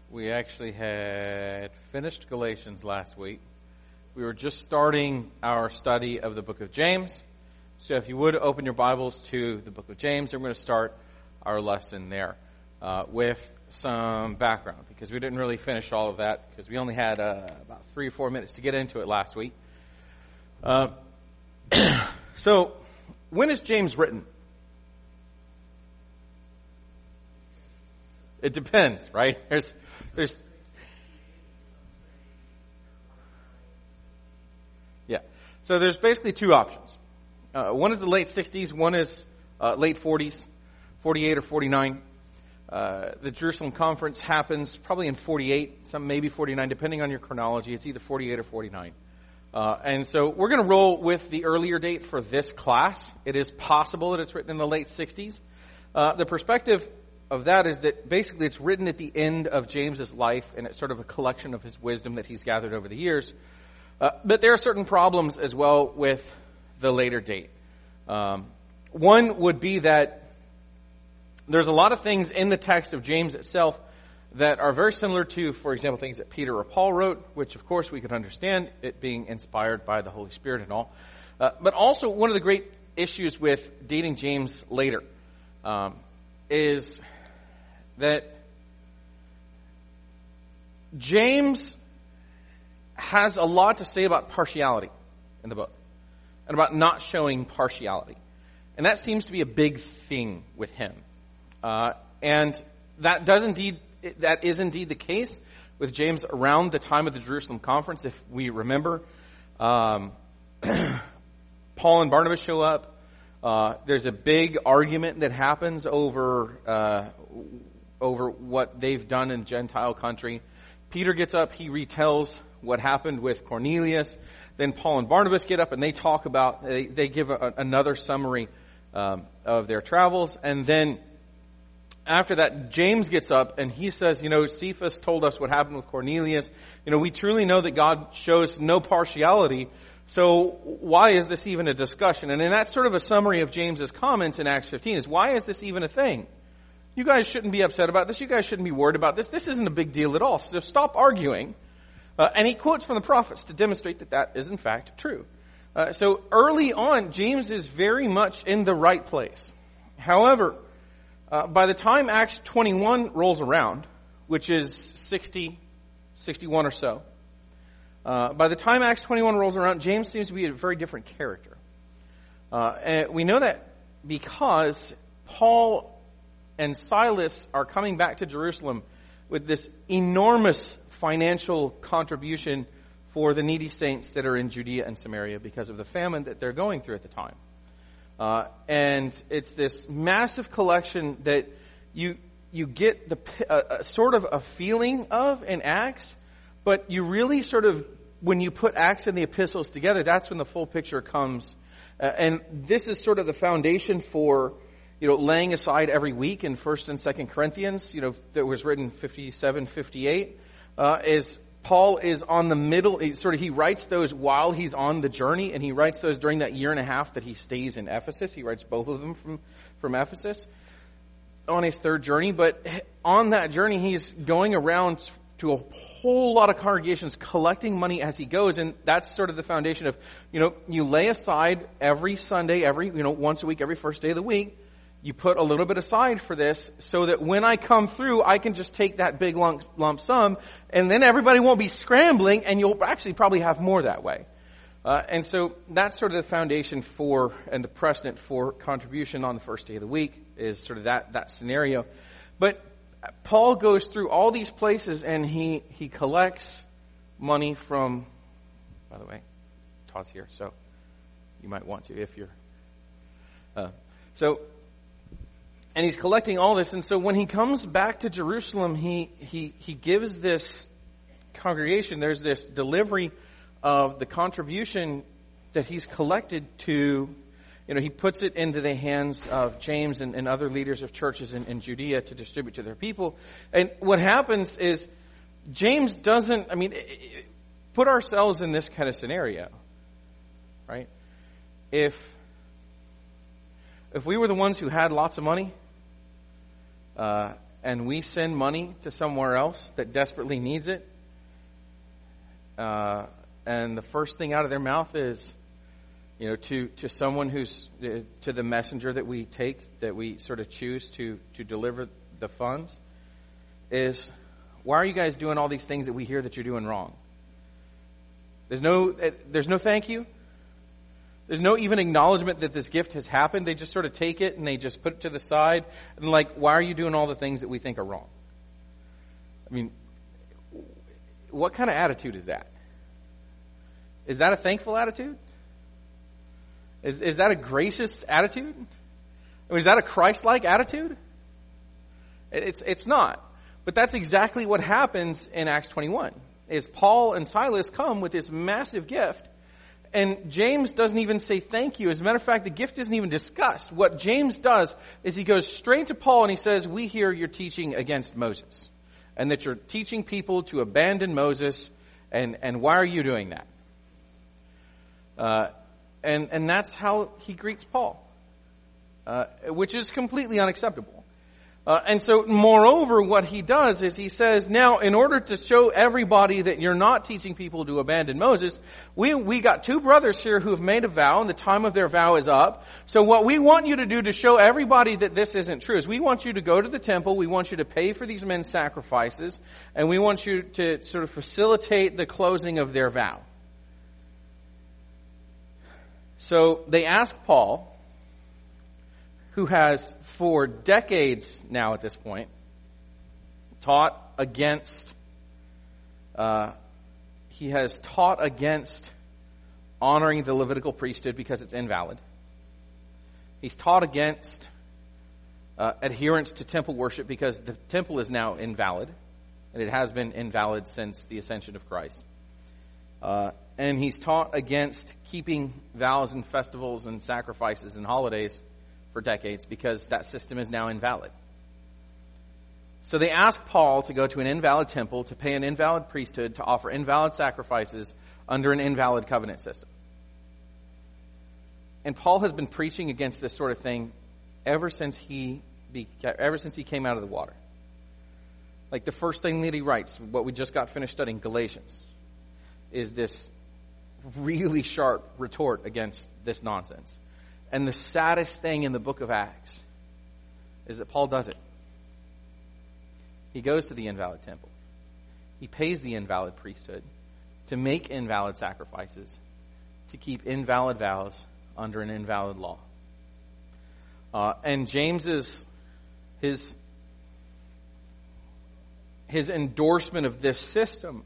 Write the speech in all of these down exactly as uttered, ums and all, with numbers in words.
We actually had finished Galatians last week. We were just starting our study of the book of James. So if you would open your Bibles to the book of James, we're going to start our lesson there uh, with some background, because we didn't really finish all of that because we only had uh, about three or four minutes to get into it last week. Uh, so when is James written? It depends, right? There's, there's, yeah. So there's basically two options. Uh, one is the late sixties, one is uh, late forties, forty-eight or forty-nine. Uh, the Jerusalem conference happens probably in forty-eight, some maybe forty-nine, depending on your chronology. It's either forty-eight or forty-nine. Uh, and so we're going to roll with the earlier date for this class. It is possible that it's written in the late sixties. Uh, the perspective of that is that basically it's written at the end of James's life, and it's sort of a collection of his wisdom that he's gathered over the years. Uh, but there are certain problems as well with the later date. Um, one would be that there's a lot of things in the text of James itself that are very similar to, for example, things that Peter or Paul wrote, which of course we could understand, it being inspired by the Holy Spirit and all. Uh, but also one of the great issues with dating James later um, is that James has a lot to say about partiality in the book, and about not showing partiality. And that seems to be a big thing with him. Uh, and that does indeed, that is indeed the case with James around the time of the Jerusalem conference. If we remember, um, Paul and Barnabas show up. Uh, there's a big argument that happens over uh, over what they've done in Gentile country. Peter gets up, he retells what happened with Cornelius. Then Paul and Barnabas get up and they talk about, they, they give a, another summary um, of their travels. And then after that, James gets up and he says, you know, Cephas told us what happened with Cornelius. You know, we truly know that God shows no partiality. So why is this even a discussion? And then that's sort of a summary of James's comments in Acts fifteen, is why is this even a thing? You guys shouldn't be upset about this. You guys shouldn't be worried about this. This isn't a big deal at all. So stop arguing. Uh, and he quotes from the prophets to demonstrate that that is in fact true. Uh, so early on, James is very much in the right place. However, uh, by the time Acts twenty-one rolls around, which is sixty, sixty-one or so, uh, by the time Acts twenty-one rolls around, James seems to be a very different character. Uh, and we know that because Paul and Silas are coming back to Jerusalem with this enormous financial contribution for the needy saints that are in Judea and Samaria because of the famine that they're going through at the time. Uh, and it's this massive collection that you you get the uh, a sort of a feeling of in Acts, but you really sort of, when you put Acts and the epistles together, that's when the full picture comes. Uh, and this is sort of the foundation for, you know, laying aside every week in First and Second Corinthians, you know, that was written fifty-seven, fifty-eight. Uh, is Paul is on the middle, he sort of, he writes those while he's on the journey, and he writes those during that year and a half that he stays in Ephesus. He writes both of them from, from Ephesus on his third journey. But on that journey, he's going around to a whole lot of congregations collecting money as he goes. And that's sort of the foundation of, you know, you lay aside every Sunday, every, you know, once a week, every first day of the week. You put a little bit aside for this so that when I come through, I can just take that big lump, lump sum, and then everybody won't be scrambling, and you'll actually probably have more that way. Uh, and so that's sort of the foundation for, and the precedent for contribution on the first day of the week is sort of that, that scenario. But Paul goes through all these places, and he, he collects money from, by the way, Todd's here, so you might want to if you're, uh, so, and he's collecting all this. And so when he comes back to Jerusalem, he, he, he gives this congregation, there's this delivery of the contribution that he's collected to, you know, he puts it into the hands of James and, and other leaders of churches in, in Judea to distribute to their people. And what happens is James doesn't, I mean, put ourselves in this kind of scenario, right? If, if we were the ones who had lots of money, uh, and we send money to somewhere else that desperately needs it, uh, and the first thing out of their mouth is, you know, to, to someone who's, uh, to the messenger that we take, that we sort of choose to, to deliver the funds, is, why are you guys doing all these things that we hear that you're doing wrong? There's no, there's no thank you. There's no even acknowledgement that this gift has happened. They just sort of take it and they just put it to the side. And like, why are you doing all the things that we think are wrong? I mean, what kind of attitude is that? Is that a thankful attitude? Is, is that a gracious attitude? I mean, is that a Christ-like attitude? It's, it's not. But that's exactly what happens in Acts twenty-one. Is Paul and Silas come with this massive gift, and James doesn't even say thank you. As a matter of fact, the gift isn't even discussed. What James does is he goes straight to Paul and he says, we hear you're teaching against Moses, and that you're teaching people to abandon Moses, and, and why are you doing that? Uh, and, and that's how he greets Paul, uh, which is completely unacceptable. Uh, and so, moreover, what he does is he says, now, in order to show everybody that you're not teaching people to abandon Moses, we we got two brothers here who have made a vow, and the time of their vow is up. So what we want you to do to show everybody that this isn't true is we want you to go to the temple, we want you to pay for these men's sacrifices, and we want you to sort of facilitate the closing of their vow. So they ask Paul, who has for decades now at this point taught against, uh, he has taught against honoring the Levitical priesthood because it's invalid. He's taught against uh, adherence to temple worship because the temple is now invalid, and it has been invalid since the ascension of Christ. Uh, and he's taught against keeping vows and festivals and sacrifices and holidays for decades because that system is now invalid. So they ask Paul to go to an invalid temple, to pay an invalid priesthood, to offer invalid sacrifices under an invalid covenant system. And Paul has been preaching against this sort of thing ever since he ever since he came out of the water. Like the first thing that he writes, what we just got finished studying, Galatians, is this really sharp retort against this nonsense. And the saddest thing in the book of Acts is that Paul does it. He goes to the invalid temple. He pays the invalid priesthood to make invalid sacrifices, to keep invalid vows under an invalid law. Uh, and James's his his endorsement of this system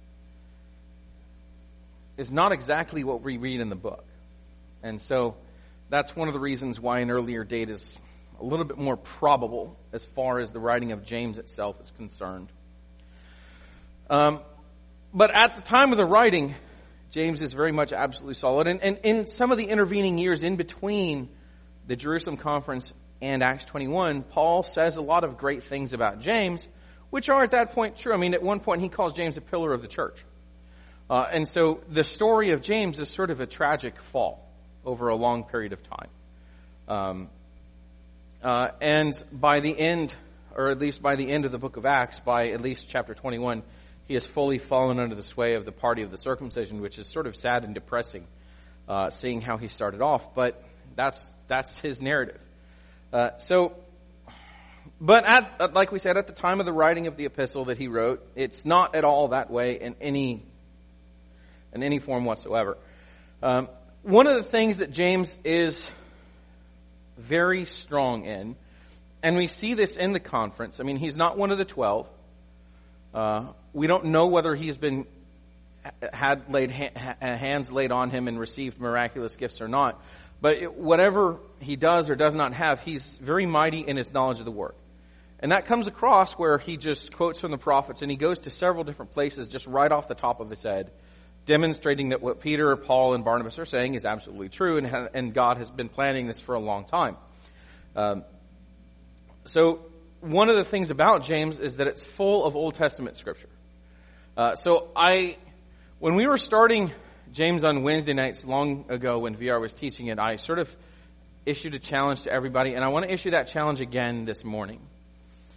is not exactly what we read in the book. And so that's one of the reasons why an earlier date is a little bit more probable as far as the writing of James itself is concerned. Um, but at the time of the writing, James is very much absolutely solid. And, and in some of the intervening years in between the Jerusalem Conference and Acts twenty-one, Paul says a lot of great things about James, which are at that point true. I mean, at one point he calls James a pillar of the church. Uh, and so the story of James is sort of a tragic fall over a long period of time. Um, uh, and by the end, or at least by the end of the book of Acts, by at least chapter twenty-one, he has fully fallen under the sway of the party of the circumcision, which is sort of sad and depressing, uh, seeing how he started off. But that's that's his narrative. Uh, so, but at, like we said, at the time of the writing of the epistle that he wrote, it's not at all that way in any in any form whatsoever. Um, one of the things that James is very strong in, and we see this in the conference. I mean, he's not one of the twelve. Uh, we don't know whether he's been had laid ha- hands laid on him and received miraculous gifts or not. But it, whatever he does or does not have, he's very mighty in his knowledge of the Word. And that comes across where he just quotes from the prophets, and he goes to several different places just right off the top of his head, demonstrating that what Peter, Paul, and Barnabas are saying is absolutely true, and, and God has been planning this for a long time. Um, so one of the things about James is that it's full of Old Testament scripture. Uh, so I, when we were starting James on Wednesday nights long ago when V R was teaching it, I sort of issued a challenge to everybody, and I want to issue that challenge again this morning.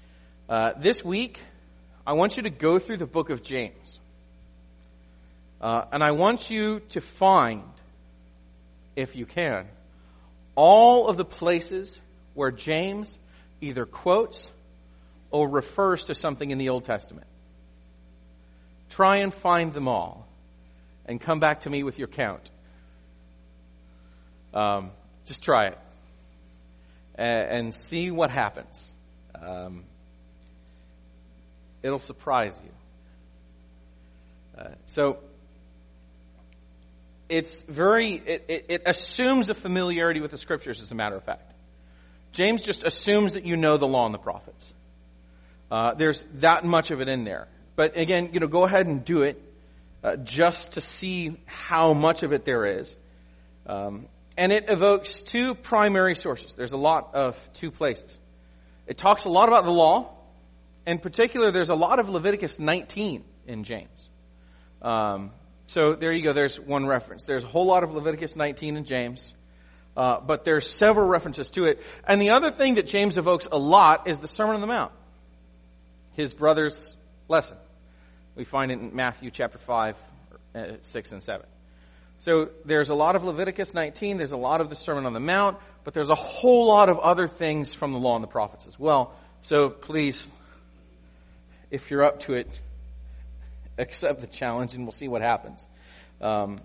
Uh, this week, I want you to go through the book of James. Uh, and I want you to find, if you can, all of the places where James either quotes or refers to something in the Old Testament. Try and find them all and come back to me with your count. Um, just try it and, and see what happens. Um, it'll surprise you. Uh, so it's very, it, it, it assumes a familiarity with the Scriptures, as a matter of fact. James just assumes that you know the law and the prophets. Uh, there's that much of it in there. But again, you know, go ahead and do it uh, just to see how much of it there is. Um, and it evokes two primary sources. There's a lot of two places. It talks a lot about the law. In particular, there's a lot of Leviticus nineteen in James. Um, so there you go. There's one reference. There's a whole lot of Leviticus nineteen in James. Uh, but there's several references to it. And the other thing that James evokes a lot is the Sermon on the Mount. His brother's lesson. We find it in Matthew chapter five, six, and seven. So there's a lot of Leviticus nineteen, there's a lot of the Sermon on the Mount, but there's a whole lot of other things from the law and the prophets as well. So please, if you're up to it, accept the challenge and we'll see what happens. Um,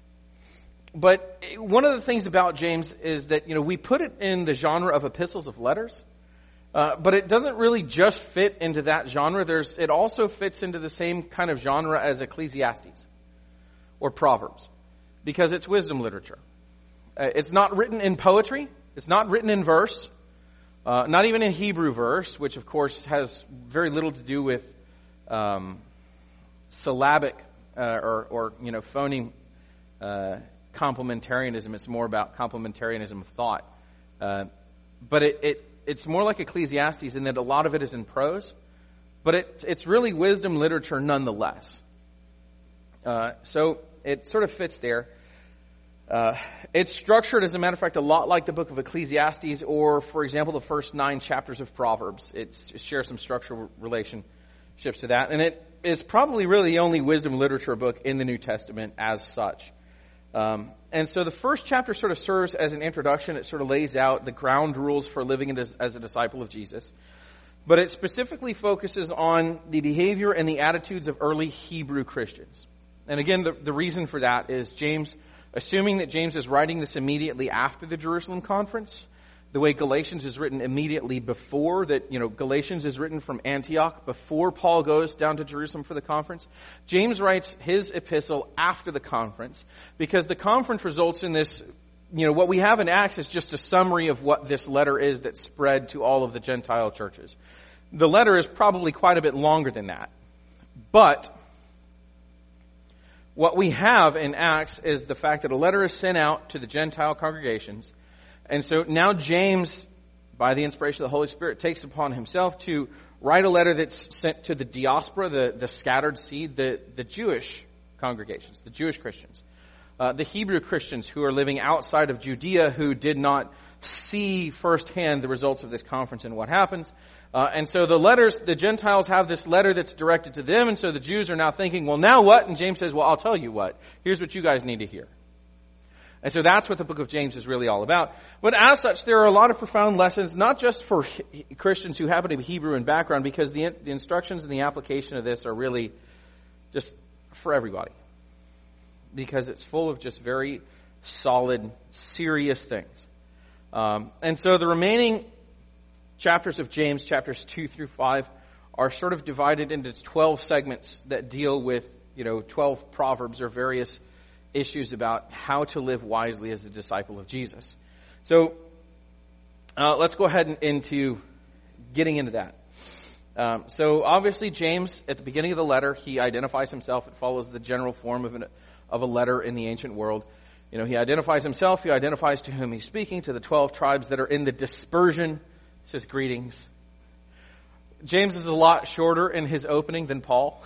but one of the things about James is that, you know, we put it in the genre of epistles of letters. Uh, but it doesn't really just fit into that genre. There's, it also fits into the same kind of genre as Ecclesiastes or Proverbs, because it's wisdom literature. Uh, it's not written in poetry. It's not written in verse. Uh, not even in Hebrew verse, which of course has very little to do with um, syllabic uh, or, or you know phoneme uh, complementarianism. It's more about complementarianism of thought. Uh, but it. it It's more like Ecclesiastes in that a lot of it is in prose, but it, it's really wisdom literature nonetheless. Uh, so it sort of fits there. Uh, it's structured, as a matter of fact, a lot like the book of Ecclesiastes or, for example, the first nine chapters of Proverbs. It's, it shares some structural relationships to that. And it is probably really the only wisdom literature book in the New Testament as such. Um, and so the first chapter sort of serves as an introduction. It sort of lays out the ground rules for living as, as a disciple of Jesus. But it specifically focuses on the behavior and the attitudes of early Hebrew Christians. And again, the, the reason for that is James, assuming that James is writing this immediately after the Jerusalem conference, the way Galatians is written immediately before, that, you know, Galatians is written from Antioch before Paul goes down to Jerusalem for the conference. James writes his epistle after the conference because the conference results in this, you know, what we have in Acts is just a summary of what this letter is that spread to all of the Gentile churches. The letter is probably quite a bit longer than that. But what we have in Acts is the fact that a letter is sent out to the Gentile congregations. And so now James, by the inspiration of the Holy Spirit, takes upon himself to write a letter that's sent to the diaspora, the, the scattered seed, the, the Jewish congregations, the Jewish Christians, uh, the Hebrew Christians who are living outside of Judea, who did not see firsthand the results of this conference and what happens. Uh, and so the letters, the Gentiles have this letter that's directed to them, and so the Jews are now thinking, well, now what? And James says, well, I'll tell you what. Here's what you guys need to hear. And so that's what the book of James is really all about. But as such, there are a lot of profound lessons, not just for Christians who happen to be Hebrew in background, because the, the instructions and the application of this are really just for everybody. Because it's full of just very solid, serious things. Um, and so the remaining chapters of James, chapters two through five, are sort of divided into twelve segments that deal with, you know, twelve proverbs or various issues about how to live wisely as a disciple of Jesus. So uh, let's go ahead and into getting into that. Um, so obviously James, at the beginning of the letter, he identifies himself. It follows the general form of, an, of a letter in the ancient world. You know, he identifies himself. He identifies to whom he's speaking, to the twelve tribes that are in the dispersion. He says greetings. James is a lot shorter in his opening than Paul.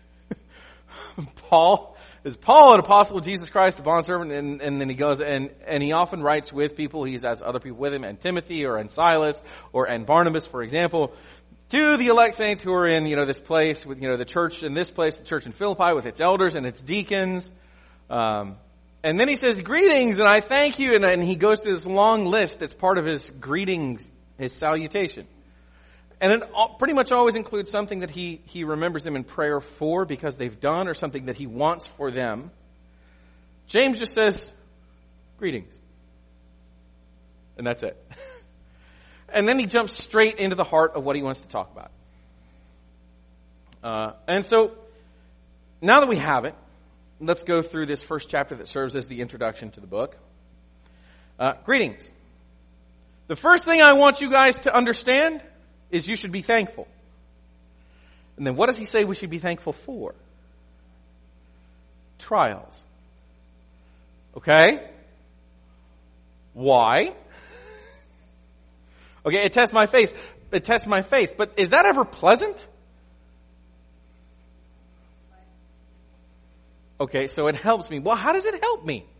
Paul is Paul, an apostle of Jesus Christ, a bondservant, and, and then he goes and, and he often writes with people. He has other people with him, and Timothy or and Silas or and Barnabas, for example. to the elect saints who are in, you know, this place with, you know, the church in this place, the church in Philippi with its elders and its deacons. Um, and then he says, greetings, and I thank you. And, and he goes through this long list that's part of his greetings, his salutation. And it all, pretty much always includes something that he, he remembers them in prayer for because they've done or something that he wants for them. James just says, greetings. And that's it. And then he jumps straight into the heart of what he wants to talk about. Uh, and so, now that we have it, let's go through this first chapter that serves as the introduction to the book. Uh, greetings. The first thing I want you guys to understand is you should be thankful. And then what does he say we should be thankful for? Trials. Okay? Why? Okay, it tests my faith. It tests my faith. But is that ever pleasant? Okay, so it helps me. Well, how does it help me?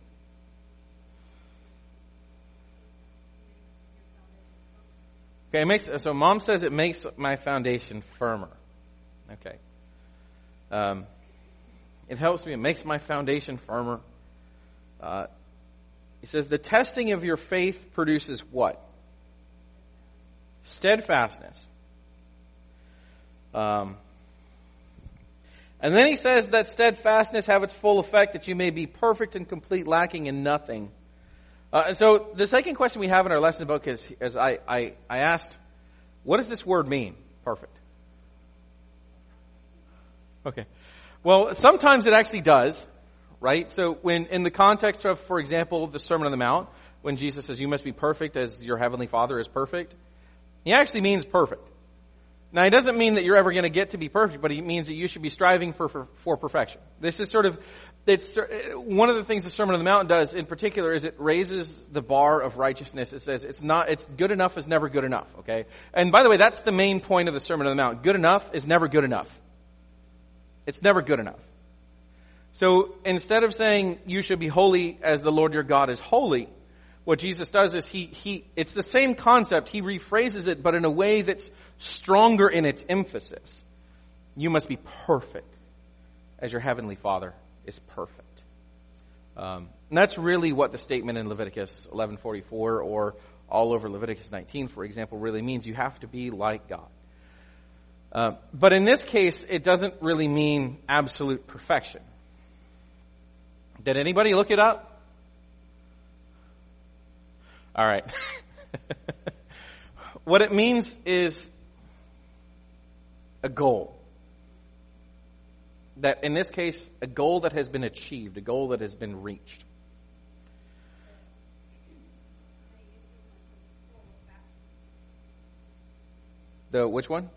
Okay, it makes, so mom says it makes my foundation firmer. Okay. Um, it helps me. It makes my foundation firmer. Uh, he says the testing of your faith produces what? Steadfastness. Um, and then he says that steadfastness have its full effect, that you may be perfect and complete, lacking in nothing. Uh, and so the second question we have in our lesson book is, is I, I, I asked, what does this word mean? Perfect. Okay. Well, sometimes it actually does, right? So when in the context of, for example, the Sermon on the Mount, when Jesus says you must be perfect as your heavenly Father is perfect, he actually means perfect. Now, he doesn't mean that you're ever going to get to be perfect, but he means that you should be striving for, for, for perfection. This is sort of, it's one of the things the Sermon on the Mount does in particular is it raises the bar of righteousness. It says it's not, it's good enough is never good enough, okay? And by the way, that's the main point of the Sermon on the Mount. Good enough is never good enough. It's never good enough. So instead of saying you should be holy as the Lord your God is holy, what Jesus does is he, he, it's the same concept. He rephrases it, but in a way that's stronger in its emphasis. You must be perfect as your heavenly Father is perfect. Um, and that's really what the statement in Leviticus eleven forty-four or all over Leviticus nineteen, for example, really means. You have to be like God. Uh, but in this case, it doesn't really mean absolute perfection. Did anybody look it up? All right. What it means is a goal. That in this case, a goal that has been achieved, a goal that has been reached. The which one?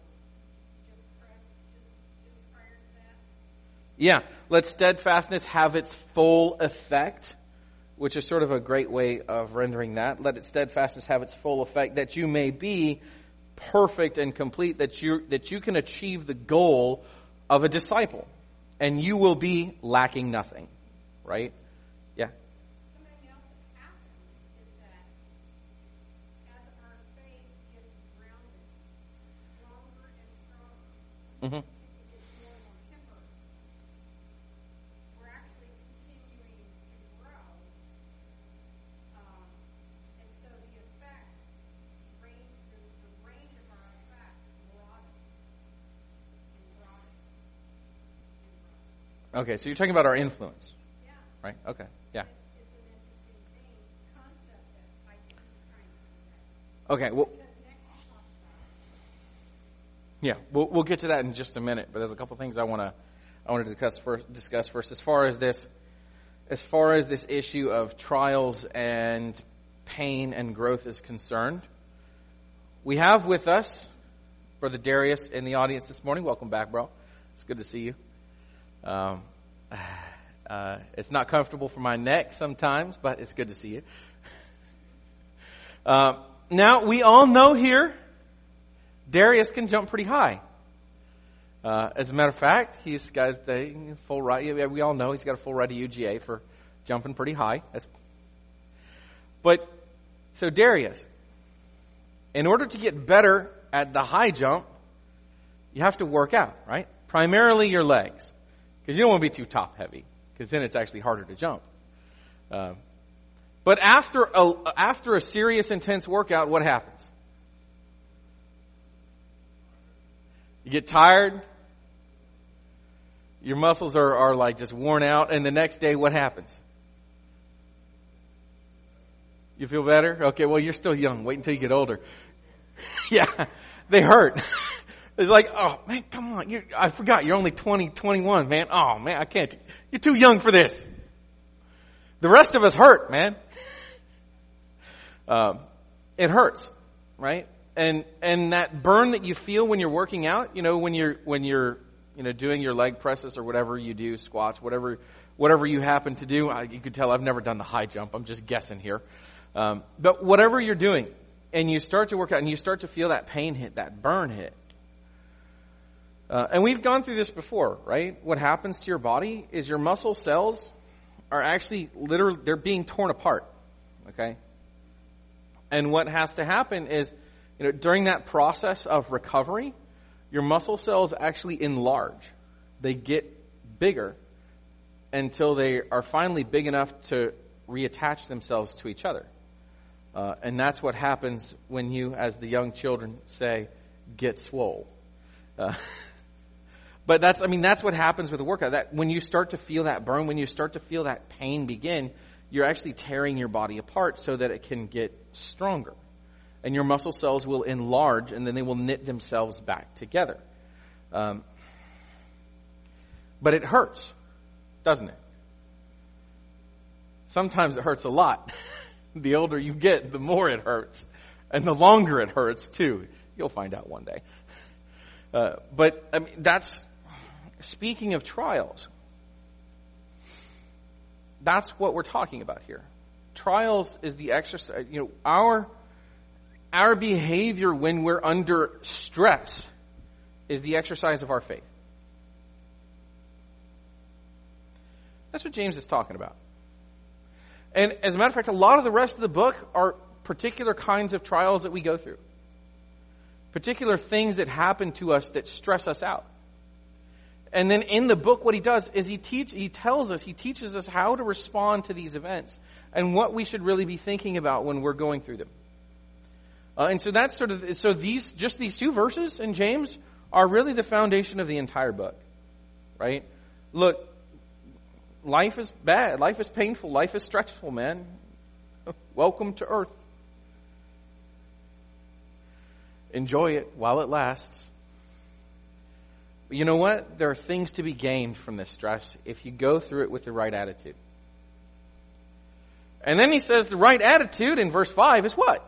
Yeah, let steadfastness have its full effect, which is sort of a great way of rendering that. Let its steadfastness have its full effect, that you may be perfect and complete, that you that you can achieve the goal of a disciple, and you will be lacking nothing. Right? Yeah. Something else that happens is that as our faith gets grounded, stronger and stronger, Mm-hmm. it gets more and more tempered. We're actually continuing to grow, um, and so the effect range, the, the range of our effect broadens and broadens and broadens. Okay, so you're talking about our influence, Yeah. right? Okay, yeah. It's, it's an interesting thing, concept that I think he's trying to convey. Okay, well, Because next he talks about yeah, we'll we'll get to that in just a minute. But there's a couple things I want to I want to discuss first. Discuss first, as far as this, as far as this issue of trials and pain and growth is concerned. We have with us Brother Darius in the audience this morning. Welcome back, bro. It's good to see you. Um, uh, it's not comfortable for my neck sometimes, but it's good to see you. Uh, now, we all know here, Darius can jump pretty high. Uh, as a matter of fact, he's got the full right. We all know he's got a full ride to U G A for jumping pretty high. That's, but, so Darius, in order to get better at the high jump, you have to work out, right? Primarily your legs, because you don't want to be too top heavy, because then it's actually harder to jump. Uh, but after a, after a serious, intense workout, what happens? You get tired. Your muscles are, are like just worn out. And the next day, what happens? You feel better? Okay, well, you're still young. Wait until you get older. Yeah, they hurt. It's like, oh, man, come on. You, I forgot. You're only twenty, twenty-one, man. Oh, man, I can't. You're too young for this. The rest of us hurt, man. Um, it hurts, right? And and that burn that you feel when you're working out, you know, when you're when you're you know doing your leg presses or whatever you do, squats, whatever whatever you happen to do. I, you could tell I've never done the high jump. I'm just guessing here. Um, but whatever you're doing, and you start to work out, and you start to feel that pain hit, that burn hit. Uh, and we've gone through this before, right? What happens to your body is your muscle cells are actually literally they're being torn apart. Okay. And what has to happen is, you know, during that process of recovery, your muscle cells actually enlarge. They get bigger until they are finally big enough to reattach themselves to each other. Uh, and that's what happens when you, as the young children say, get swole. Uh, but that's, I mean, that's what happens with the workout. That when you start to feel that burn, when you start to feel that pain begin, you're actually tearing your body apart so that it can get stronger. And your muscle cells will enlarge, and then they will knit themselves back together. Um, but it hurts, doesn't it? Sometimes it hurts a lot. The older you get, the more it hurts. And the longer it hurts, too. You'll find out one day. Uh, but, I mean, that's, speaking of trials, that's what we're talking about here. Trials is the exercise, you know, our, our behavior when we're under stress is the exercise of our faith. That's what James is talking about. And as a matter of fact, a lot of the rest of the book are particular kinds of trials that we go through. Particular things that happen to us that stress us out. And then in the book, what he does is he teach, he tells us, he teaches us how to respond to these events and what we should really be thinking about when we're going through them. Uh, and so that's sort of, so these, just these two verses in James are really the foundation of the entire book. Right? Look, life is bad. Life is painful. Life is stressful, man. Welcome to earth. Enjoy it while it lasts. But you know what? There are things to be gained from this stress if you go through it with the right attitude. And then he says the right attitude in verse five is what?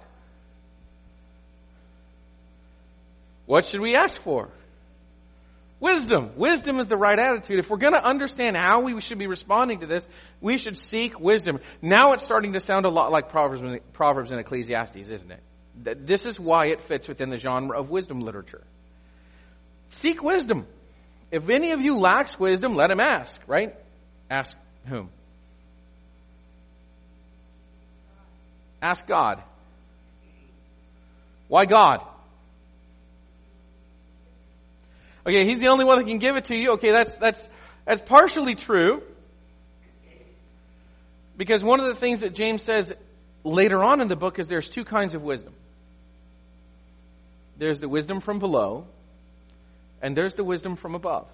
What should we ask for? Wisdom. Wisdom is the right attitude. If we're going to understand how we should be responding to this, we should seek wisdom. Now it's starting to sound a lot like Proverbs, Proverbs and Ecclesiastes, isn't it? This is why it fits within the genre of wisdom literature. Seek wisdom. If any of you lacks wisdom, let him ask, right? Ask whom? Ask God. Why God? Okay, he's the only one that can give it to you. Okay, that's that's that's partially true. Because one of the things that James says later on in the book is there's two kinds of wisdom. There's the wisdom from below, and there's the wisdom from above.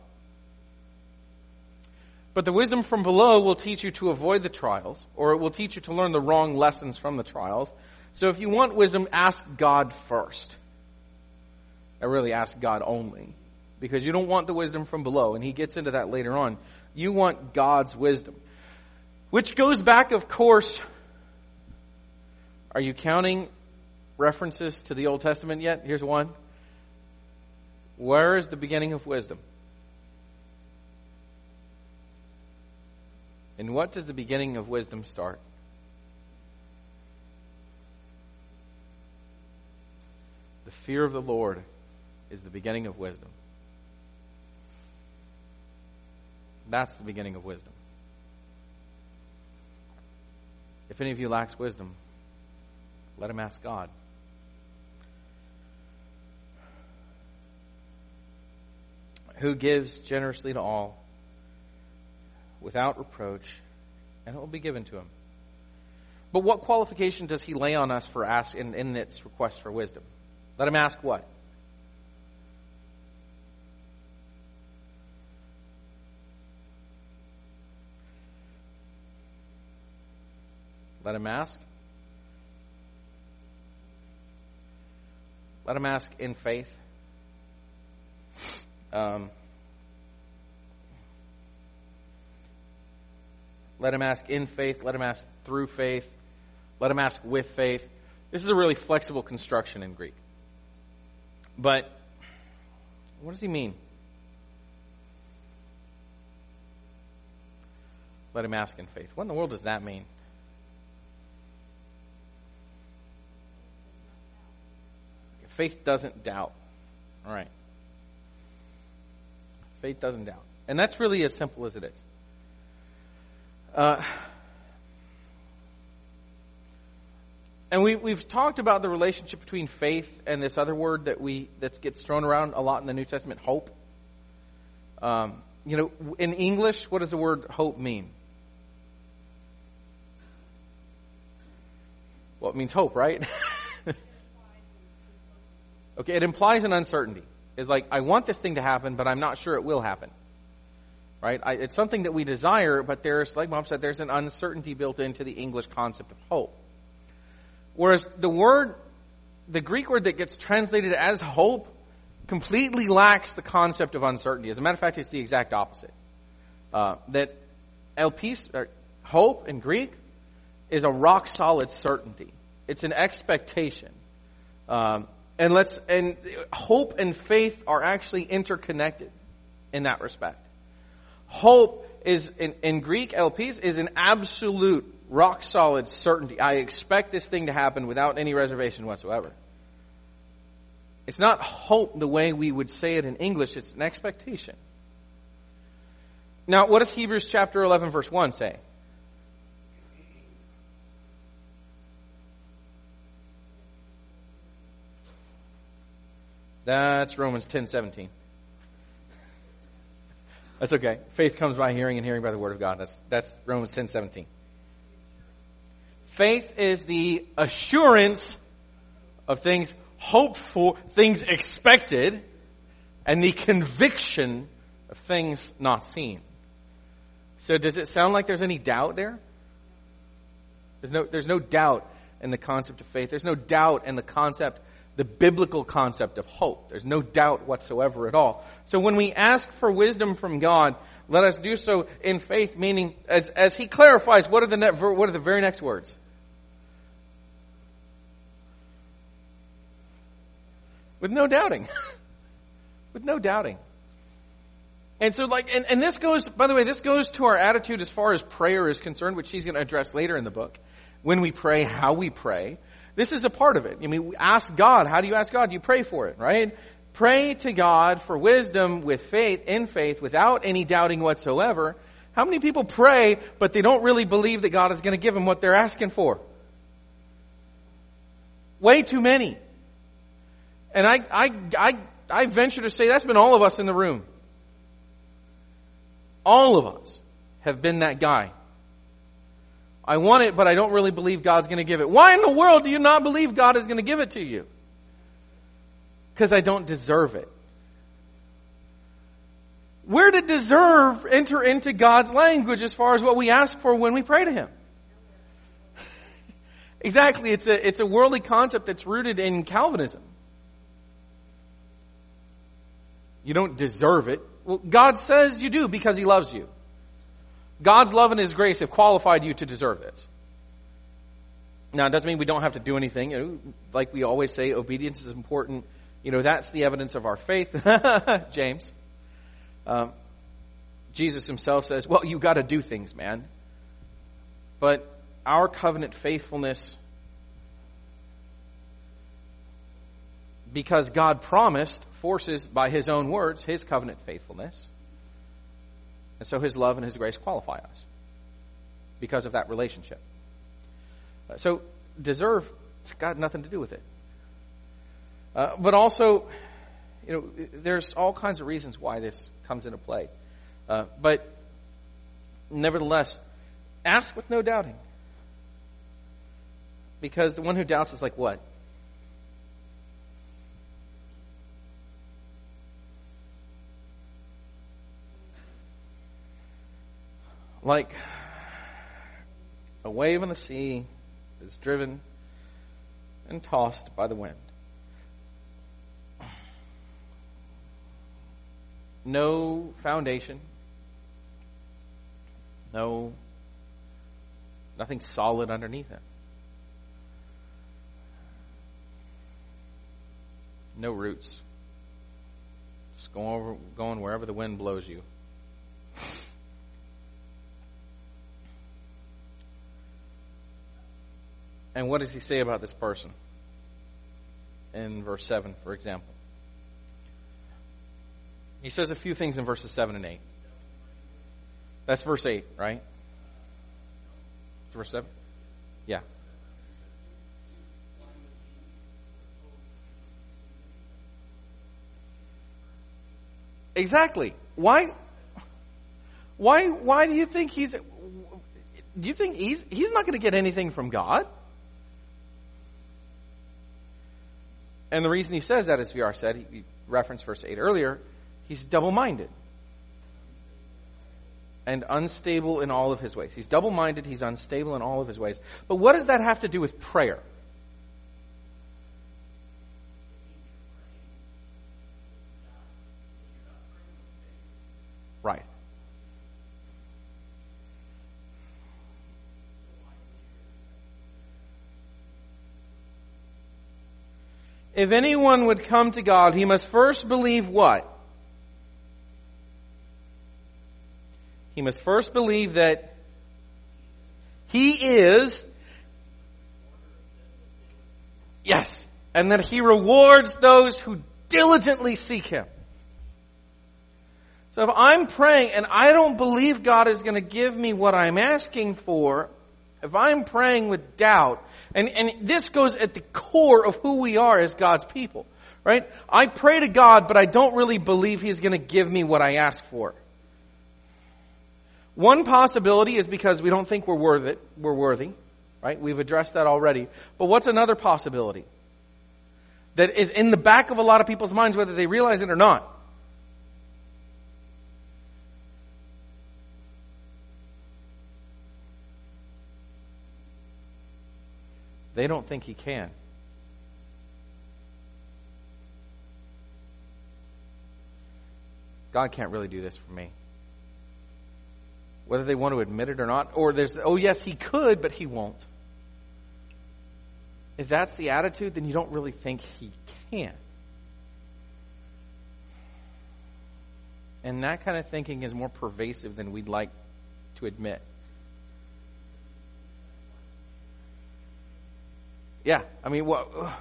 But the wisdom from below will teach you to avoid the trials, or it will teach you to learn the wrong lessons from the trials. So if you want wisdom, ask God first. I really ask God only. Because you don't want the wisdom from below, and he gets into that later on. You want God's wisdom. Which goes back, of course, are you counting references to the Old Testament yet? Here's one. Where is the beginning of wisdom? And what does the beginning of wisdom start? The fear of the Lord is the beginning of wisdom. That's the beginning of wisdom. If any of you lacks wisdom, let him ask God. who gives generously to all without reproach, and it will be given to him. But what qualification does he lay on us for ask in, in its request for wisdom? Let him ask what? Let him ask. Let him ask in faith. Um, let him ask in faith. Let him ask through faith. Let him ask with faith. This is a really flexible construction in Greek. But what does he mean? Let him ask in faith. What in the world does that mean? Faith doesn't doubt. All right. Faith doesn't doubt. And that's really as simple as it is. Uh, and we, we've talked about the relationship between faith and this other word that we that gets thrown around a lot in the New Testament, hope. Um, you know, in English, what does the word hope mean? Well, it means hope, right? Okay, it implies an uncertainty. It's like, I want this thing to happen, but I'm not sure it will happen. Right? I, it's something that we desire, but there's, like Mom said, there's an uncertainty built into the English concept of hope. Whereas the word, the Greek word that gets translated as hope, completely lacks the concept of uncertainty. As a matter of fact, it's the exact opposite. Uh, that elpis, or hope in Greek, is a rock solid certainty. It's an expectation. Um, and let's and hope and faith are actually interconnected in that respect. Hope is in, in Greek, elpis, is an absolute rock solid certainty. I expect this thing to happen without any reservation whatsoever. It's not hope the way we would say it in English. It's an expectation. Now, what does Hebrews chapter eleven verse one say? That's Romans ten seventeen. That's okay. Faith comes by hearing, and hearing by the word of God. That's that's Romans ten seventeen. Faith is the assurance of things hoped for, things expected, and the conviction of things not seen. So does it sound like there's any doubt there? There's no there's no doubt in the concept of faith. There's no doubt in the concept, the biblical concept of hope. There's no doubt whatsoever at all. So when we ask for wisdom from God, let us do so in faith, meaning as as he clarifies, what are the ne- what are the very next words? With no doubting. With no doubting. And so like, and, and this goes, by the way, this goes to our attitude as far as prayer is concerned, which she's going to address later in the book. When we pray, how we pray. This is a part of it. I mean, we ask God. How do you ask God? You pray for it, right? Pray to God for wisdom with faith, in faith, without any doubting whatsoever. How many people pray, but they don't really believe that God is going to give them what they're asking for? Way too many. And I, I, I, I venture to say that's been all of us in the room. All of us have been that guy. I want it, but I don't really believe God's going to give it. Why in the world do you not believe God is going to give it to you? Because I don't deserve it. Where did deserve enter into God's language as far as what we ask for when we pray to Him? Exactly. It's a, it's a worldly concept that's rooted in Calvinism. You don't deserve it. Well, God says you do because He loves you. God's love and His grace have qualified you to deserve this. Now, it doesn't mean we don't have to do anything. You know, like we always say, obedience is important. You know, that's the evidence of our faith. James. Um, Jesus Himself says, well, you got to do things, man. But our covenant faithfulness, because God promised, forces by His own words His covenant faithfulness. And so His love and His grace qualify us because of that relationship. So deserve, it's got nothing to do with it. Uh, but also, you know, there's all kinds of reasons why this comes into play. Uh, but nevertheless, ask with no doubting. Because the one who doubts is like what? Like a wave on the sea is driven and tossed by the wind. No foundation. No, nothing solid underneath it. No roots. Just going over, going wherever the wind blows you. And what does he say about this person? In verse seven, for example. He says a few things in verses seven and eight. That's verse eight, right? Verse seven? Yeah. Exactly. Why? Why? Why do you think he's? Do you think he's? He's not going to get anything from God? And the reason he says that, as V R said, he referenced verse eight earlier. He's double-minded and unstable in all of his ways. He's double-minded. He's unstable in all of his ways. But what does that have to do with prayer? Right. If anyone would come to God, he must first believe what? He must first believe that He is, yes, and that He rewards those who diligently seek Him. So if I'm praying and I don't believe God is going to give me what I'm asking for, if I'm praying with doubt, and, and this goes at the core of who we are as God's people, right? I pray to God, but I don't really believe He's going to give me what I ask for. One possibility is because we don't think we're worth it, we're worthy, right? We've addressed that already. But what's another possibility that is in the back of a lot of people's minds, whether they realize it or not? They don't think He can. God can't really do this for me. Whether they want to admit it or not. Or there's, oh yes, He could, but He won't. If that's the attitude, then you don't really think He can. And that kind of thinking is more pervasive than we'd like to admit. Yeah, I mean, well,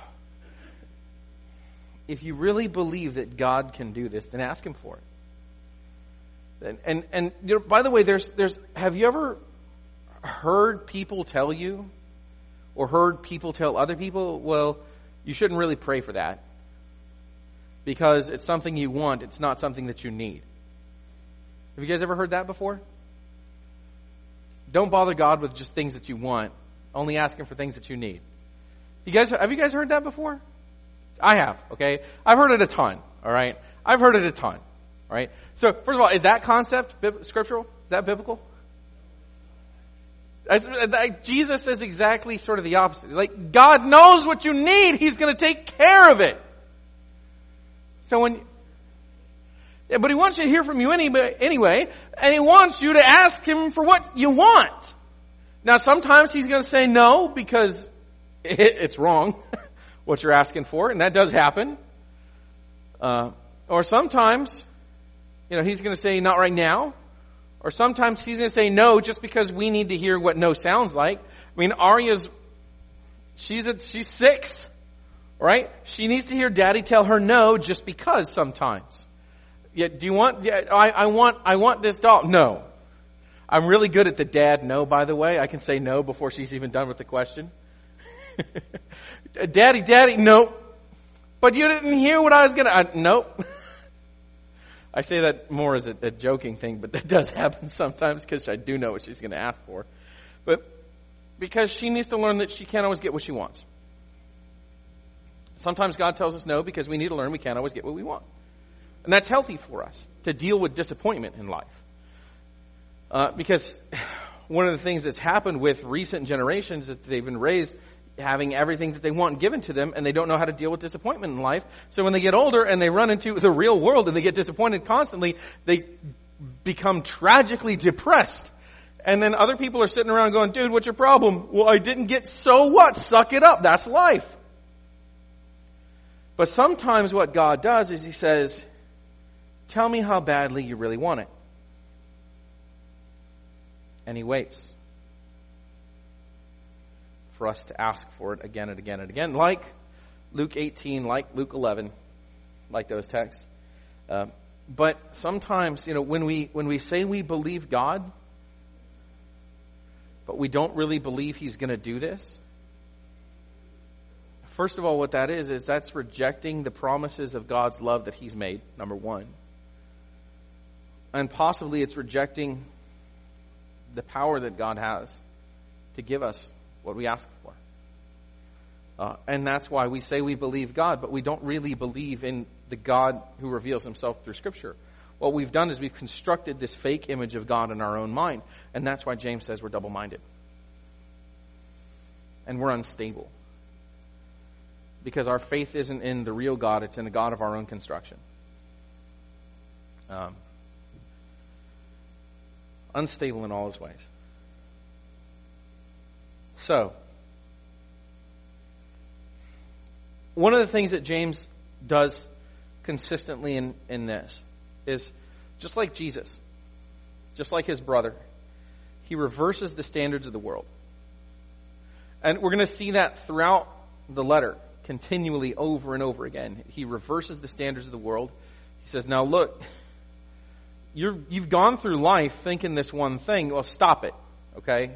if you really believe that God can do this, then ask Him for it. And and, and you know, by the way, there's there's have you ever heard people tell you, or heard people tell other people, well, you shouldn't really pray for that because it's something you want, it's not something that you need. Have you guys ever heard that before? Don't bother God with just things that you want. Only ask Him for things that you need. You guys, have you guys heard that before? I have, okay? I've heard it a ton, all right? I've heard it a ton, all right? So, first of all, is that concept scriptural? Is that biblical? As, like, Jesus says exactly sort of the opposite. He's like, God knows what you need. He's going to take care of it. So when, yeah, but He wants you to hear from you anyway, anyway, and He wants you to ask Him for what you want. Now, sometimes He's going to say no because it, it's wrong what you're asking for, and that does happen. Uh, or sometimes, you know, He's going to say not right now. Or sometimes He's going to say no just because we need to hear what no sounds like. I mean, Arya's, she's a, she's six, right? She needs to hear Daddy tell her no just because sometimes. Yeah, do you want, yeah, I, I want, I want this doll. No. I'm really good at the dad no, by the way. I can say no before she's even done with the question. Daddy, Daddy, no. But you didn't hear what I was going to... Nope. I say that more as a, a joking thing, but that does happen sometimes because I do know what she's going to ask for. But because she needs to learn that she can't always get what she wants. Sometimes God tells us no because we need to learn we can't always get what we want. And that's healthy for us, to deal with disappointment in life. Uh, because one of the things that's happened with recent generations is that they've been raised having everything that they want given to them, and they don't know how to deal with disappointment in life. So when they get older and they run into the real world and they get disappointed constantly, they become tragically depressed. And then other people are sitting around going, dude, what's your problem? Well, I didn't get, so what? Suck it up. That's life. But sometimes what God does is he says, tell me how badly you really want it. And he waits for us to ask for it again and again and again, like Luke eighteen, like Luke eleven, like those texts. Uh, but sometimes, you know, when we when we say we believe God, but we don't really believe he's going to do this, first of all, what that is, is that's rejecting the promises of God's love that he's made, number one. And possibly it's rejecting the power that God has to give us what we ask for. Uh, and that's why we say we believe God, but we don't really believe in the God who reveals himself through Scripture. What we've done is we've constructed this fake image of God in our own mind. And that's why James says we're double-minded. And we're unstable. Because our faith isn't in the real God, it's in the God of our own construction. Um, unstable in all his ways. So, one of the things that James does consistently in, in this is, just like Jesus, just like his brother, he reverses the standards of the world. And we're going to see that throughout the letter, continually over and over again. He reverses the standards of the world. He says, now look, you're, you've gone through life thinking this one thing. Well, stop it, okay?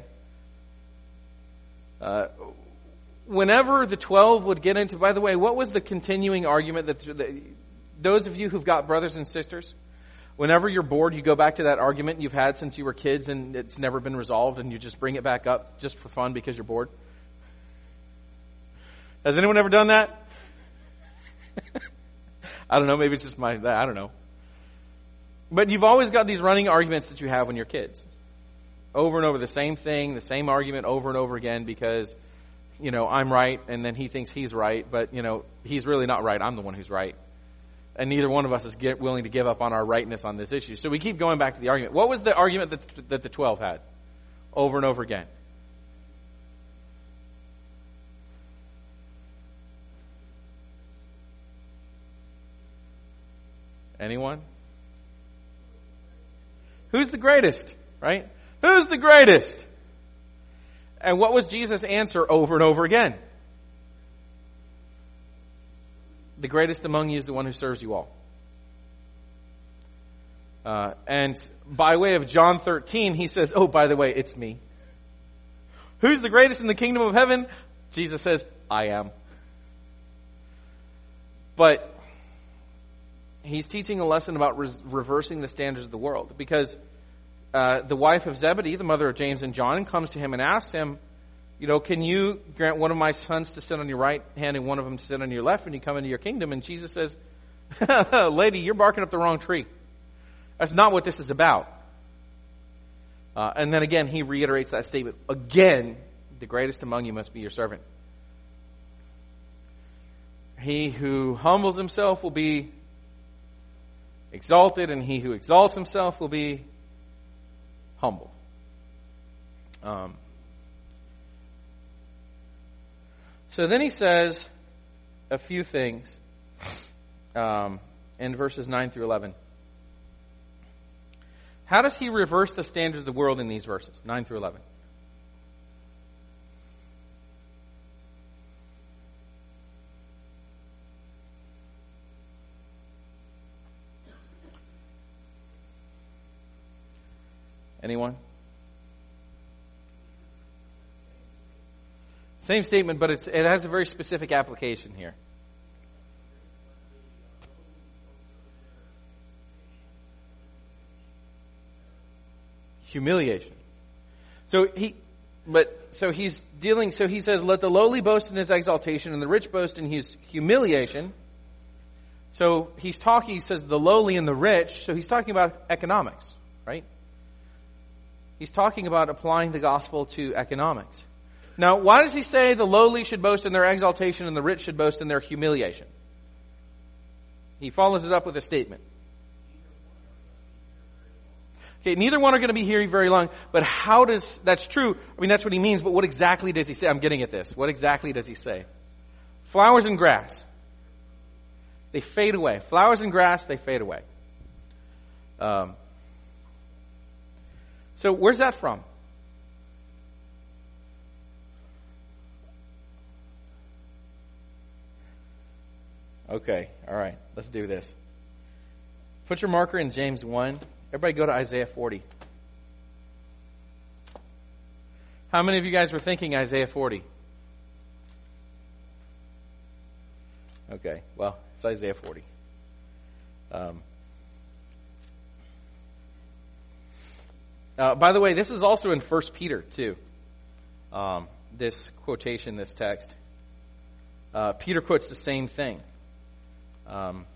Uh, whenever the twelve would get into, by the way, what was the continuing argument that the, those of you who've got brothers and sisters, whenever you're bored, you go back to that argument you've had since you were kids and it's never been resolved and you just bring it back up just for fun because you're bored? Has anyone ever done that? I don't know, maybe it's just my, I don't know. But you've always got these running arguments that you have when you're kids. Over and over, the same thing, the same argument over and over again because, you know, I'm right and then he thinks he's right, but, you know, he's really not right. I'm the one who's right. And neither one of us is get, willing to give up on our rightness on this issue. So we keep going back to the argument. What was the argument that, that the twelve had over and over again? Anyone? Who's the greatest, right? Who's the greatest? And what was Jesus' answer over and over again? The greatest among you is the one who serves you all. Uh, and by way of John thirteen, he says, oh, by the way, it's me. Who's the greatest in the kingdom of heaven? Jesus says, I am. But he's teaching a lesson about res- reversing the standards of the world. Because uh, the wife of Zebedee, the mother of James and John, comes to him and asks him, you know, can you grant one of my sons to sit on your right hand and one of them to sit on your left when you come into your kingdom? And Jesus says, lady, you're barking up the wrong tree. That's not what this is about. Uh, and then again, he reiterates that statement. Again, the greatest among you must be your servant. He who humbles himself will be exalted, and he who exalts himself will be humbled. Um, so then he says a few things um, in verses nine through eleven. How does he reverse the standards of the world in these verses, nine through eleven? Anyone? Same statement, but it's, it has a very specific application here. humiliation. So he, but, so he's dealing, so he says, let the lowly boast in his exaltation and the rich boast in his humiliation. So he's talking, he says the lowly and the rich, so he's talking about economics, right? He's talking about applying the gospel to economics. Now, why does he say the lowly should boast in their exaltation and the rich should boast in their humiliation? He follows it up with a statement. Okay, neither one are going to be here very long, but how does, that's true, I mean that's what he means, but what exactly does he say? I'm getting at this. What exactly does he say? Flowers and grass, they fade away. Flowers and grass, they fade away. Um, so where's that from? Okay, all right, let's do this. Put your marker in James one. Everybody go to Isaiah forty. How many of you guys were thinking Isaiah forty? Okay, well, it's Isaiah forty. Um, uh, by the way, this is also in First Peter too. Um, this quotation, this text. Uh, Peter quotes the same thing. Um,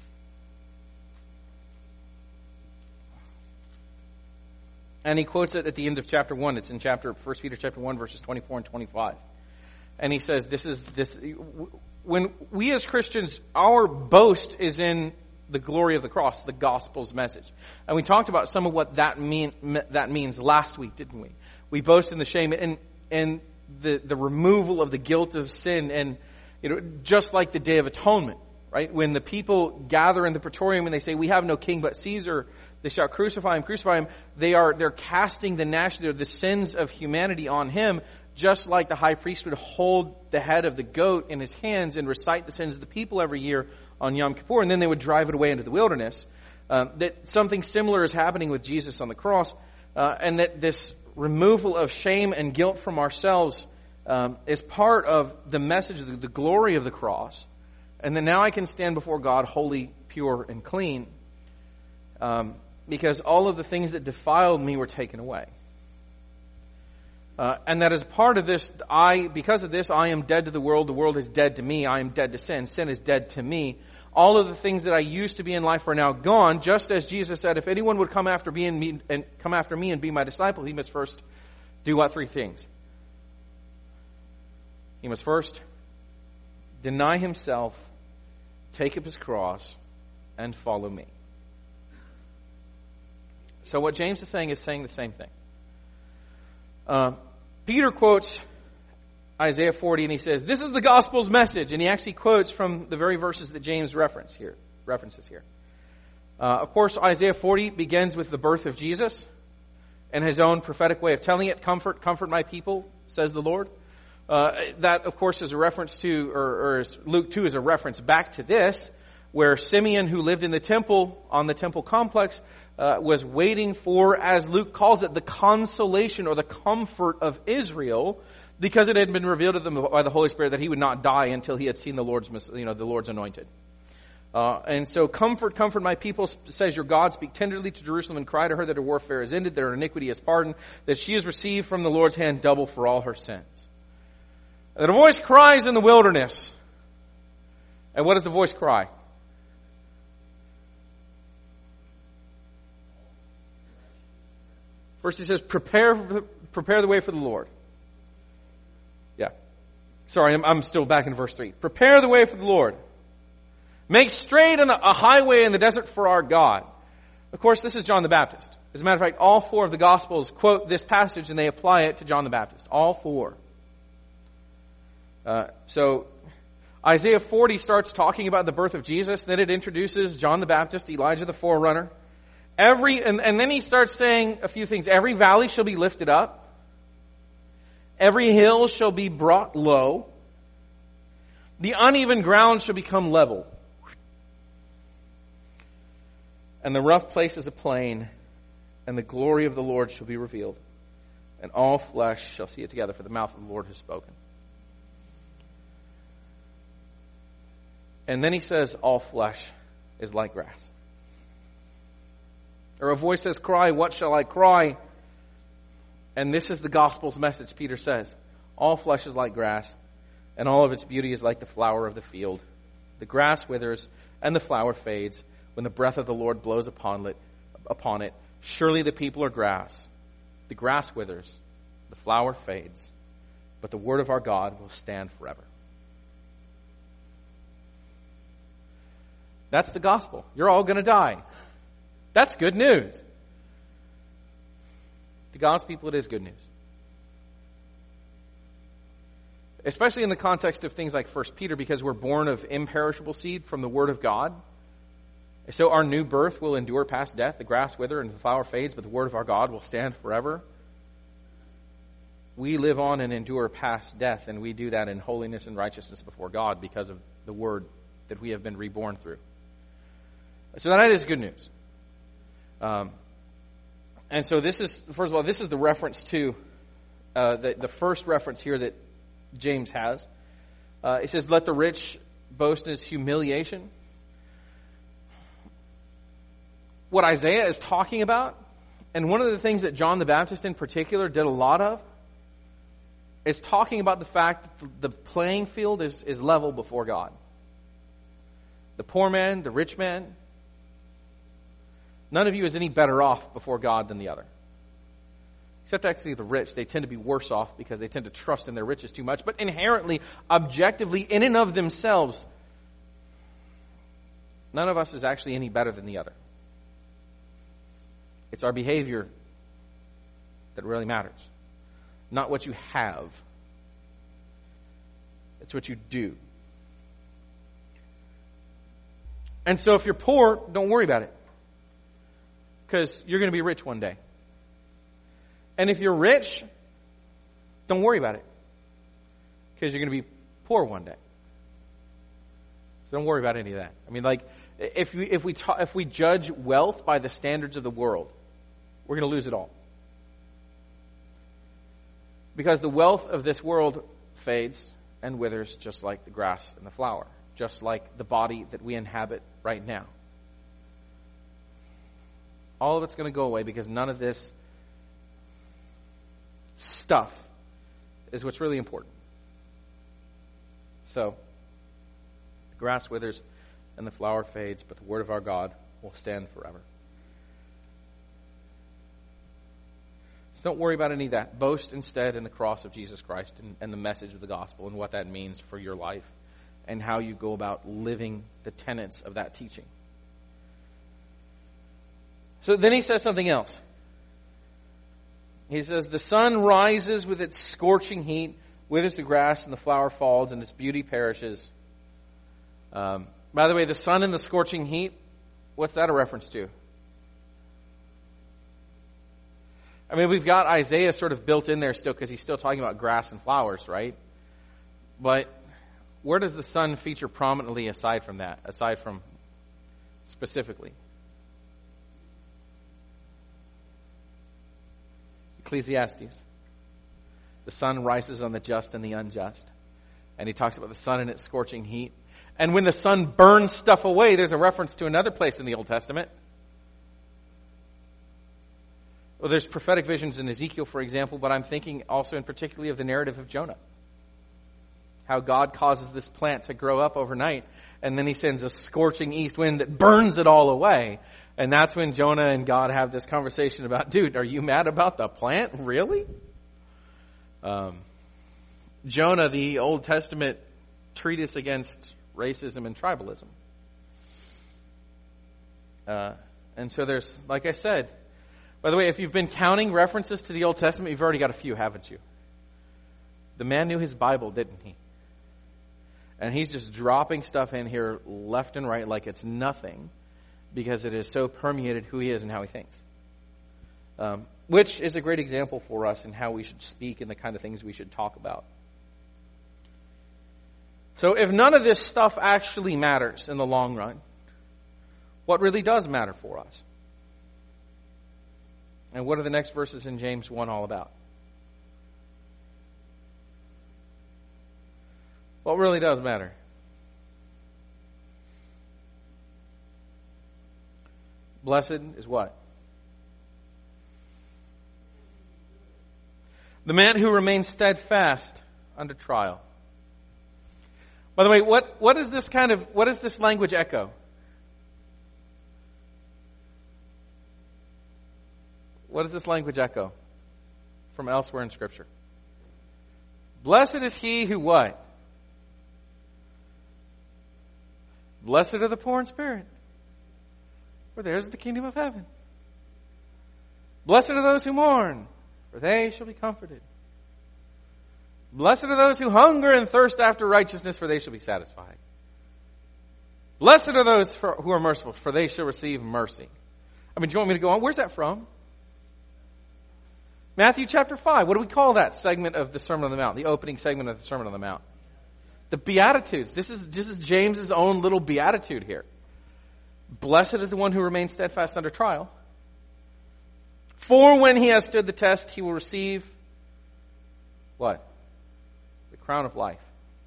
and he quotes it at the end of chapter one. It's in chapter First Peter chapter one, verses twenty-four and twenty-five. And he says, "This is this when we as Christians, our boast is in the glory of the cross, the gospel's message." And we talked about some of what that mean that means last week, didn't we? We boast in the shame and and the the removal of the guilt of sin, and you know, just like the Day of Atonement. Right? When the people gather in the praetorium and they say, we have no king but Caesar, they shall crucify him, crucify him. They are, they're casting the national, the sins of humanity on him, just like the high priest would hold the head of the goat in his hands and recite the sins of the people every year on Yom Kippur, and then they would drive it away into the wilderness. Uh, that something similar is happening with Jesus on the cross, uh, and that this removal of shame and guilt from ourselves um, is part of the message, the, the glory of the cross. And then now I can stand before God holy, pure, and clean, um, because all of the things that defiled me were taken away. Uh, and that as part of this, I, because of this, I am dead to the world. The world is dead to me. I am dead to sin. Sin is dead to me. All of the things that I used to be in life are now gone. Just as Jesus said, if anyone would come after me and, me, and come after me and be my disciple, he must first do what? Three things. He must first deny himself, take up his cross, and follow me. So what James is saying is saying the same thing. Uh, Peter quotes Isaiah forty, and he says, this is the gospel's message. And he actually quotes from the very verses that James reference here, references here. Uh, of course, Isaiah forty begins with the birth of Jesus and his own prophetic way of telling it. Comfort, comfort my people, says the Lord. Uh, that, of course, is a reference to, or, or is, Luke two is a reference back to this, where Simeon, who lived in the temple, on the temple complex, uh, was waiting for, as Luke calls it, the consolation or the comfort of Israel, because it had been revealed to them by the Holy Spirit that he would not die until he had seen the Lord's, you know, the Lord's anointed. Uh, and so, comfort, comfort my people, says your God. Speak tenderly to Jerusalem and cry to her that her warfare is ended, that her iniquity is pardoned, that she has received from the Lord's hand double for all her sins. And a voice cries in the wilderness. And what does the voice cry? First he says, prepare, prepare the way for the Lord. Yeah. Sorry, I'm, I'm still back in verse three. Prepare the way for the Lord. Make straight in the, a highway in the desert for our God. Of course, this is John the Baptist. As a matter of fact, all four of the Gospels quote this passage and they apply it to John the Baptist. All four. Uh, so, Isaiah forty starts talking about the birth of Jesus. Then it introduces John the Baptist, Elijah the forerunner. Every, and, and then he starts saying a few things. Every valley shall be lifted up. Every hill shall be brought low. The uneven ground shall become level. And the rough places a plain. And the glory of the Lord shall be revealed. And all flesh shall see it together, for the mouth of the Lord has spoken. And then he says, all flesh is like grass. Or a voice says, cry, what shall I cry? And this is the gospel's message, Peter says. All flesh is like grass, and all of its beauty is like the flower of the field. The grass withers, and the flower fades, when the breath of the Lord blows upon it. Upon it. Surely the people are grass. The grass withers, the flower fades, but the word of our God will stand forever. That's the gospel. You're all going to die. That's good news. To God's people, it is good news. Especially in the context of things like First Peter, because we're born of imperishable seed from the Word of God. So our new birth will endure past death. The grass withers and the flower fades, but the Word of our God will stand forever. We live on and endure past death, and we do that in holiness and righteousness before God because of the Word that we have been reborn through. So that is good news. Um, and so this is, first of all, this is the reference to, uh, the, the first reference here that James has. Uh, it says, let the rich boast in his humiliation. What Isaiah is talking about, and one of the things that John the Baptist in particular did a lot of, is talking about the fact that the playing field is, is level before God. The poor man, the rich man, none of you is any better off before God than the other. Except actually the rich, they tend to be worse off because they tend to trust in their riches too much. But inherently, objectively, in and of themselves, none of us is actually any better than the other. It's our behavior that really matters. Not what you have. It's what you do. And so if you're poor, don't worry about it. Because you're going to be rich one day. And if you're rich, don't worry about it. Because you're going to be poor one day. So don't worry about any of that. I mean, like, if we, if we, ta- if we judge wealth by the standards of the world, we're going to lose it all. Because the wealth of this world fades and withers just like the grass and the flower. Just like the body that we inhabit right now. All of it's going to go away because none of this stuff is what's really important. So, the grass withers and the flower fades, but the word of our God will stand forever. So don't worry about any of that. Boast instead in the cross of Jesus Christ and, and the message of the gospel and what that means for your life and how you go about living the tenets of that teaching. So then he says something else. He says, the sun rises with its scorching heat, withers the grass and the flower falls and its beauty perishes. Um, by the way, the sun and the scorching heat, what's that a reference to? I mean, we've got Isaiah sort of built in there still because he's still talking about grass and flowers, right? But where does the sun feature prominently aside from that, aside from specifically? Ecclesiastes. The sun rises on the just and the unjust. And he talks about the sun and its scorching heat. And when the sun burns stuff away, there's a reference to another place in the Old Testament. Well, there's prophetic visions in Ezekiel, for example, but I'm thinking also in particularly of the narrative of Jonah. How God causes this plant to grow up overnight, and then he sends a scorching east wind that burns it all away. And that's when Jonah and God have this conversation about, dude, are you mad about the plant? Really? Um, Jonah, the Old Testament treatise against racism and tribalism. Uh, and so there's, like I said, by the way, if you've been counting references to the Old Testament, you've already got a few, haven't you? The man knew his Bible, didn't he? And he's just dropping stuff in here left and right like it's nothing because it is so permeated who he is and how he thinks. Um, which is a great example for us in how we should speak and the kind of things we should talk about. So if none of this stuff actually matters in the long run, what really does matter for us? And what are the next verses in James one all about? What really does matter? Blessed is what? The man who remains steadfast under trial. By the way, what, what is this kind of, what does this language echo? What does this language echo from elsewhere in Scripture? Blessed is he who what? Blessed are the poor in spirit, for theirs is the kingdom of heaven. Blessed are those who mourn, for they shall be comforted. Blessed are those who hunger and thirst after righteousness, for they shall be satisfied. Blessed are those for, who are merciful, for they shall receive mercy. I mean, do you want me to go on? Where's that from? Matthew chapter five. What do we call that segment of the Sermon on the Mount? The opening segment of the Sermon on the Mount. The Beatitudes. This is this is James's own little beatitude here. Blessed is the one who remains steadfast under trial. For when he has stood the test, he will receive what? The crown of life.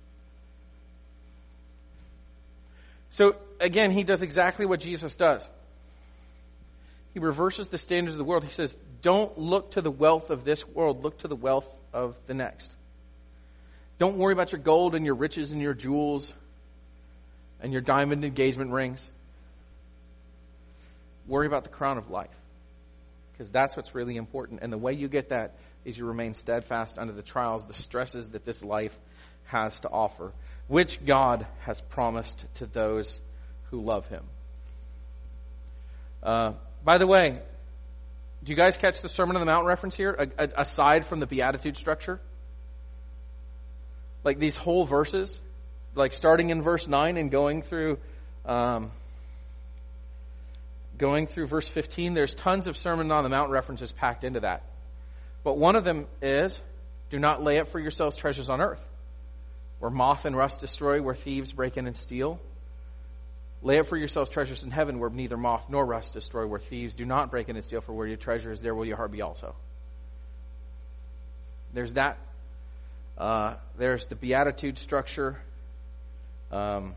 So again, he does exactly what Jesus does. He reverses the standards of the world. He says, don't look to the wealth of this world. Look to the wealth of the next. Don't worry about your gold and your riches and your jewels and your diamond engagement rings. Worry about the crown of life. Because that's what's really important. And the way you get that is you remain steadfast under the trials, the stresses that this life has to offer, which God has promised to those who love Him. Uh, by the way, do you guys catch the Sermon on the Mount reference here, a, a, aside from the Beatitude structure? Like these whole verses, like starting in verse nine and going through... Um, Going through verse fifteen, there's tons of Sermon on the Mount references packed into that. But one of them is, do not lay up for yourselves treasures on earth, where moth and rust destroy, where thieves break in and steal. Lay up for yourselves treasures in heaven, where neither moth nor rust destroy, where thieves do not break in and steal, for where your treasure is, there will your heart be also. There's that. Uh, there's the Beatitude structure. Um,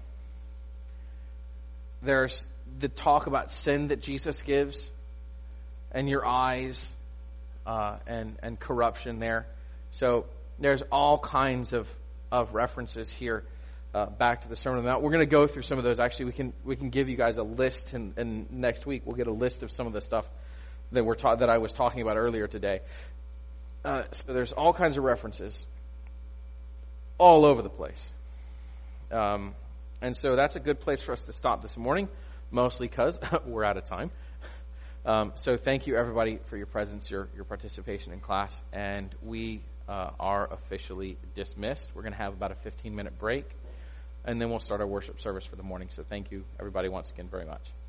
there's the talk about sin that Jesus gives, and your eyes, uh, and and corruption there. So there's all kinds of of references here uh, back to the Sermon on the Mount. We're going to go through some of those. Actually, we can we can give you guys a list, and, and next week we'll get a list of some of the stuff that we're ta- that I was talking about earlier today. Uh, so there's all kinds of references all over the place, um, and so that's a good place for us to stop this morning. Mostly because we're out of time. Um, so thank you, everybody, for your presence, your your participation in class. And we uh, are officially dismissed. We're going to have about a fifteen-minute break, and then we'll start our worship service for the morning. So thank you, everybody, once again very much.